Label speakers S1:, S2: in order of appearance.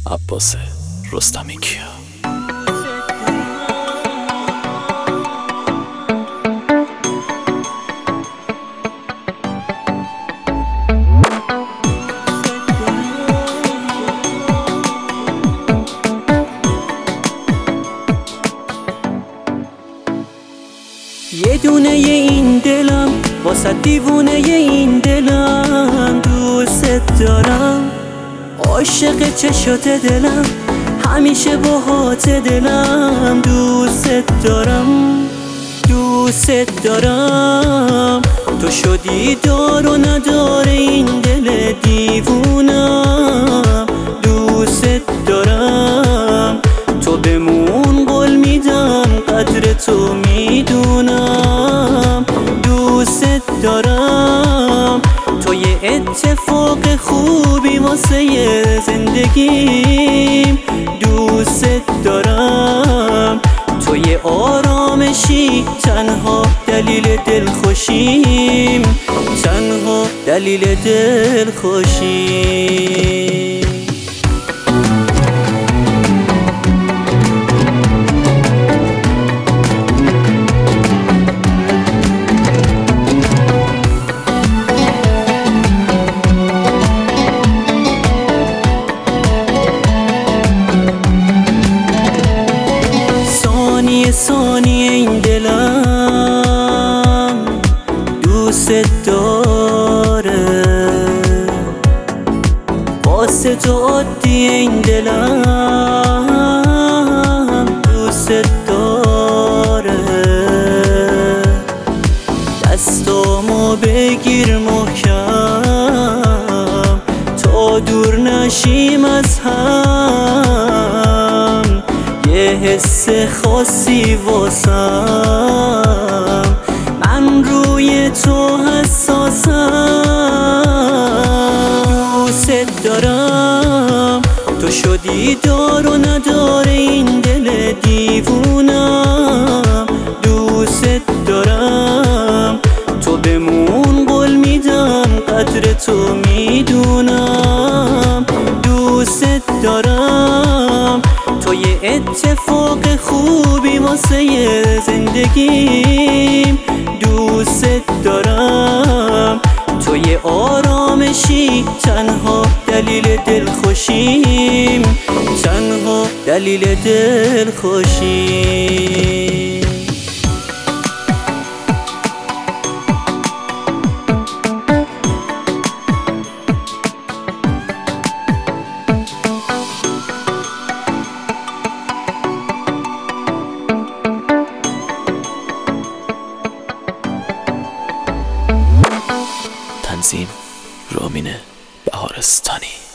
S1: عباس رستمی کیا.
S2: یه دونه این دلم واسه دیوونه این دلم، دوست دارم عاشق چشات دلم، همیشه باهات دلم، دوست دارم تو شدی دار و نداره این دل دیوونم، دوست دارم تو بمون قول میدم قدر تو میدونم، دوست دارم تو یه اتفاق خوبی واسه زندگیم، دوست دارم تو یه آرامشی، تنها دلیل دلخوشیم، تنها دلیل دلخوشیم. ثانیه این دلم دوست داره، واسه تو عادی این دلم دوست داره، دستامو بگیر محکم تا دور نشیم از هم، یه حس خاصی واسم، من روی تو حساسم، دوست دارم تو شدی دار و نداره این دل دیوونم، دوست دارم تو بمون قول میدم قدر تو میدونم، دوست دارم تو یه اتفاق خوبی واسه زندگیم، دوست دارم تو یه آرامشی، تنها دلیل دلخوشیم، تنها دلیل دلخوشیم.
S1: تنظیم رامین بهارستانی.